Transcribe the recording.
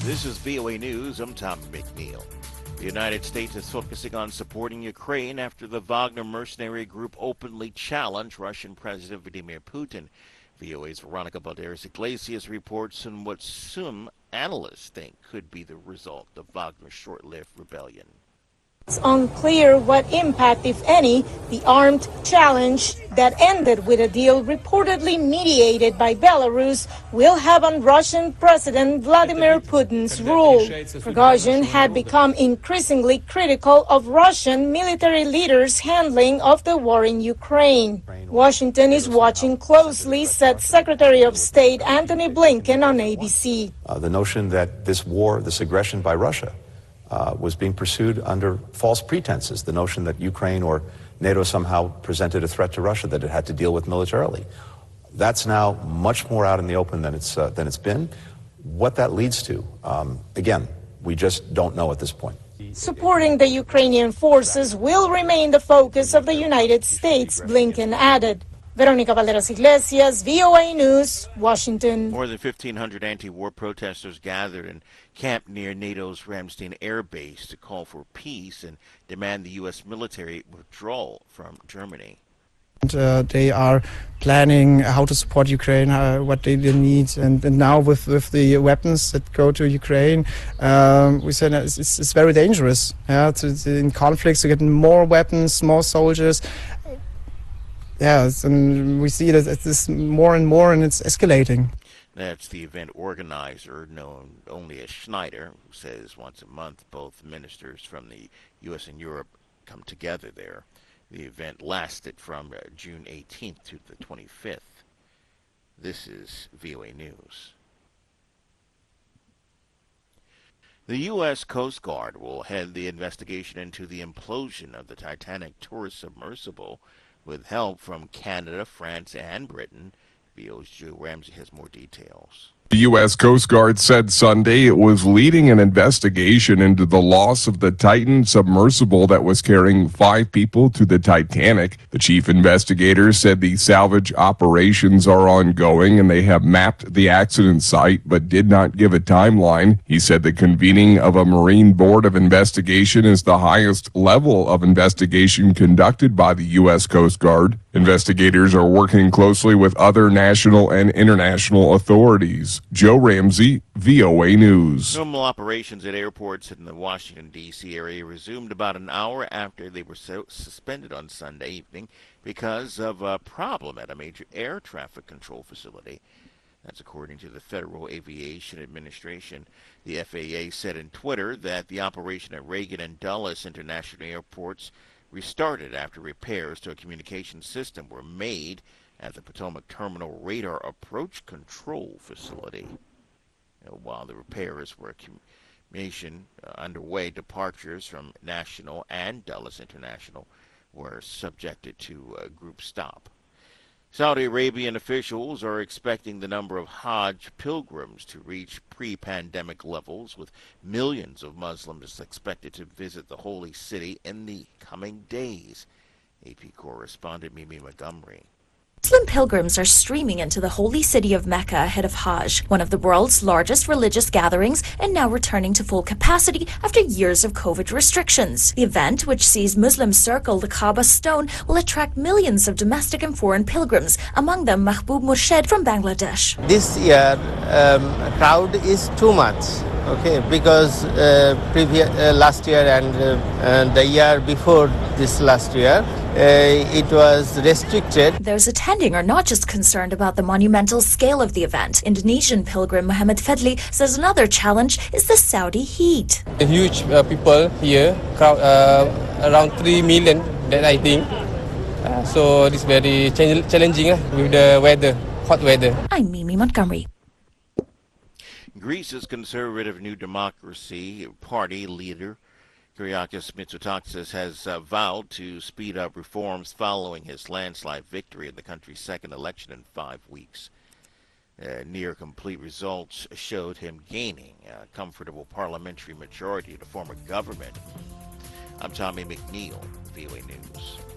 This is VOA News. I'm Tom McNeil. The United States is focusing on supporting Ukraine after the Wagner mercenary group openly challenged Russian President Vladimir Putin. VOA's Veronica Balderas-Iglesias reports on what some analysts think could be the result of Wagner's short-lived rebellion. It's unclear what impact, if any, the armed challenge that ended with a deal reportedly mediated by Belarus will have on Russian President Vladimir Putin's rule. Prigozhin had become increasingly critical of Russian military leaders' handling of the war in Ukraine. Washington is watching closely, said Secretary of State Antony Blinken on ABC. The notion that this war, this aggression by Russia, was being pursued under false pretenses. The notion that Ukraine or NATO somehow presented a threat to Russia that it had to deal with militarily. That's now much more out in the open than it's been. What that leads to, again, we just don't know at this point. Supporting the Ukrainian forces will remain the focus of the United States, Blinken added. Veronica Balderas-Iglesias, VOA News, Washington. More than 1,500 anti-war protesters gathered and camped near NATO's Ramstein Air Base to call for peace and demand the U.S. military withdrawal from Germany. They are planning how to support Ukraine, what they need, and now with the weapons that go to Ukraine, we said it's very dangerous. In conflicts, to get more weapons, more soldiers. And we see that it's more and more, and it's escalating. That's the event organizer, known only as Schneider, who says once a month both ministers from the U.S. and Europe come together there. The event lasted from June 18th to the 25th. This is VOA News. The U.S. Coast Guard will head the investigation into the implosion of the Titanic tourist submersible with help from Canada, France, and Britain. VOA's Joe Ramsey has more details. The U.S. Coast Guard said Sunday it was leading an investigation into the loss of the Titan submersible that was carrying 5 people to the Titanic. The chief investigator said the salvage operations are ongoing and they have mapped the accident site but did not give a timeline. He said the convening of a Marine Board of Investigation is the highest level of investigation conducted by the U.S. Coast Guard. Investigators are working closely with other national and international authorities. Joe Ramsey, VOA News. Normal operations at airports in the Washington, D.C. area resumed about an hour after they were suspended on Sunday evening because of a problem at a major air traffic control facility. That's according to the Federal Aviation Administration. The FAA said in Twitter that the operation at Reagan and Dulles International Airports restarted after repairs to a communication system were made at the Potomac Terminal Radar Approach Control Facility. While the repairs were underway, departures from National and Dulles International were subjected to a group stop. Saudi Arabian officials are expecting the number of Hajj pilgrims to reach pre-pandemic levels, with millions of Muslims expected to visit the holy city in the coming days. AP correspondent Mimi Montgomery. Muslim pilgrims are streaming into the holy city of Mecca ahead of Hajj, one of the world's largest religious gatherings, and now returning to full capacity after years of COVID restrictions. The event, which sees Muslims circle the Kaaba stone, will attract millions of domestic and foreign pilgrims, among them Mahbub Murshid from Bangladesh. This year, crowd is too much. Okay, because last year and the year before this last year, it was restricted. Those attending are not just concerned about the monumental scale of the event. Indonesian pilgrim Muhammad Fadli says another challenge is the Saudi heat. A huge people here, crowd around 3 million, that I think. So it's very challenging with the weather, hot weather. I'm Mimi Montgomery. Greece's conservative New Democracy Party leader Kyriakos Mitsotakis has vowed to speed up reforms following his landslide victory in the country's second election in 5 weeks. Near complete results showed him gaining a comfortable parliamentary majority to form a government. I'm Tommy McNeil, VOA News.